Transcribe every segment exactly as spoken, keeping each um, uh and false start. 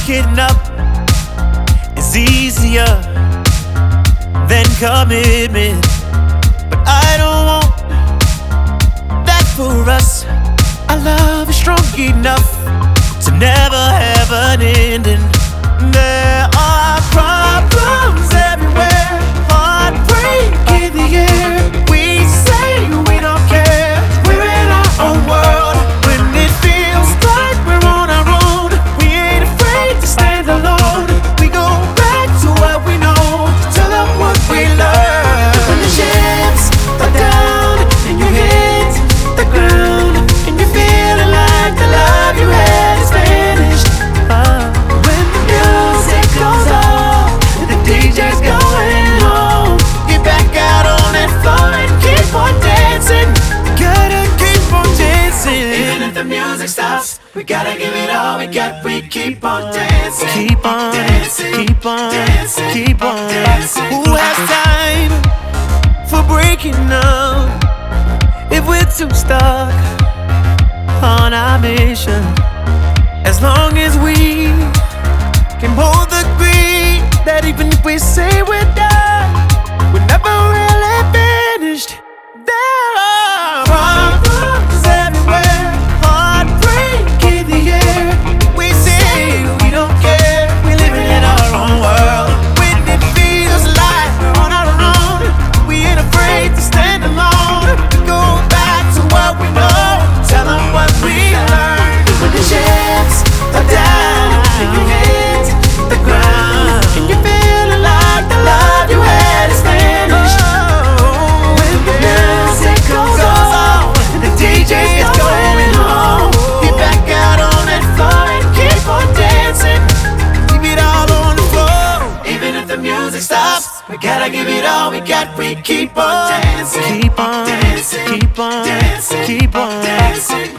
breaking up is easier than commitment, but I don't want that for us. Our love is strong enough to never have an ending. There are problems everywhere, heartbreak in the air. We say we don't care, we're in our own world. When it feels like we're on our own, we ain't afraid to stand alone. We go back to what we know, tell them what we learned. When the chips are down and you hit the ground, and you're feeling like the love you had is vanished. uh, When the music goes off and the D J's going home, get back out on that floor and keep on dancing. Gotta keep on dancing. Even if the music stops, we gotta give it all we got. We keep on dancing. Keep on dancing. Keep on dancing. Keep on dancing. Who has time for breaking up if we're too stuck on our mission? As long as we can both agree that even if we say we're done, we're never really finished. There are problems everywhere, heartbreak in the air. We say we don't care, we're living in our own world. When it feels like we're on our own, we ain't afraid to stand alone. We go back to what we know, tell them what we learned. When the chips are down and you hit the ground, and you're feeling like the love you had is vanished. When the music goes on and the D J is going home, get back out on that floor and keep on dancing. Keep it all on the floor. Even if the music stops, we gotta give it all we got. We keep on dancing. Keep on dancing. Keep on dancing. Keep on dancing.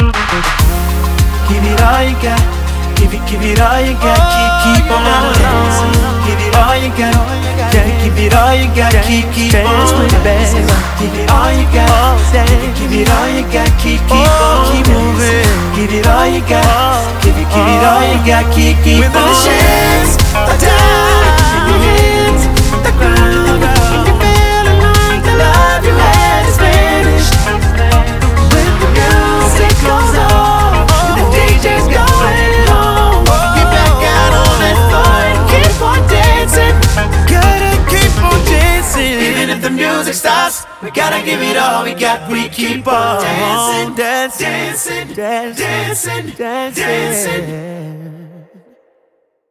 Give it all you got. Give it, give it all you got. Keep, keep on dancing. Give it all you got. Yeah, give it all you got. Keep, keep on dancing. Give it all you got. Give it all you got. Keep, keep on, keep moving. Give it all you got. Give it, give it all you got. Keep, keep on. When the chips are down and you hit the ground, and you're feeling like the love you had is vanished. When the music goes on and the D J's going home, get back out on that floor and keep on dancing. Gotta keep on dancing. Even if the music stops, we gotta give it all we got. We keep on dancing, dancing, dancing, dancing, dancing.